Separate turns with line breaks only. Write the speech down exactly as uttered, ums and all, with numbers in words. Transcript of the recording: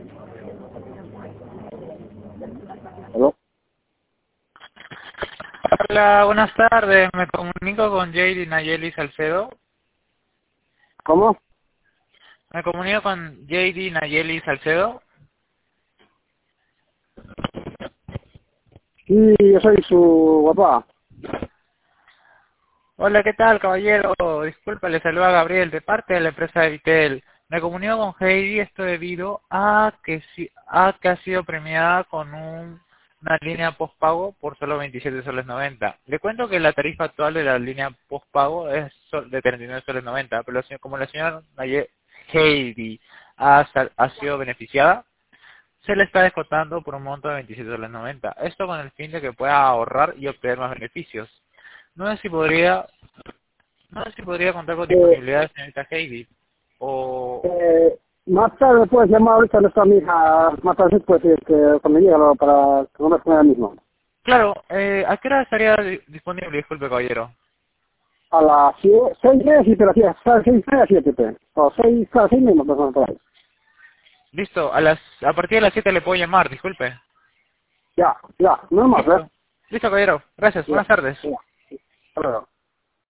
¿Aló?
Hola, buenas tardes. Me comunico con J D Nayeli Salcedo.
¿Cómo?
Me comunico con J D Nayeli Salcedo.
Sí, yo soy su papá.
Hola, ¿qué tal, caballero? Disculpa, le saluda Gabriel de parte de la empresa de Vitel. Me comunico con J D esto debido a que, si- a que ha sido premiada con un- una línea postpago por solo veintisiete soles noventa. Le cuento que la tarifa actual de la línea postpago es sol- de treinta y nueve soles noventa, pero la señora- como la señora Naye- J D ha, sal- ha sido beneficiada, se le está descontando por un monto de veintisiete soles noventa. Esto con el fin de que pueda ahorrar y obtener más beneficios. No sé si podría, no sé si podría contar con
Eh,
disponibilidad, señorita Heidi. O,
eh, más tarde puedes llamar, ahorita no está mi hija, más tarde pues que cuando llegue lo- para que converse con ella mismo.
claro, eh, ¿a qué hora estaría di- disponible? Disculpe, caballero.
A las sie- seis, media, siete, las siete, seis, media, siete, pues. O seis, claro, seis mismo, pues, por ahí.
Listo, a las, a partir de las siete le puedo llamar, disculpe.
Ya, ya, no es más, ¿eh?
Listo. Listo, caballero. Gracias.
Ya,
Buenas tardes.
ya. Hasta luego.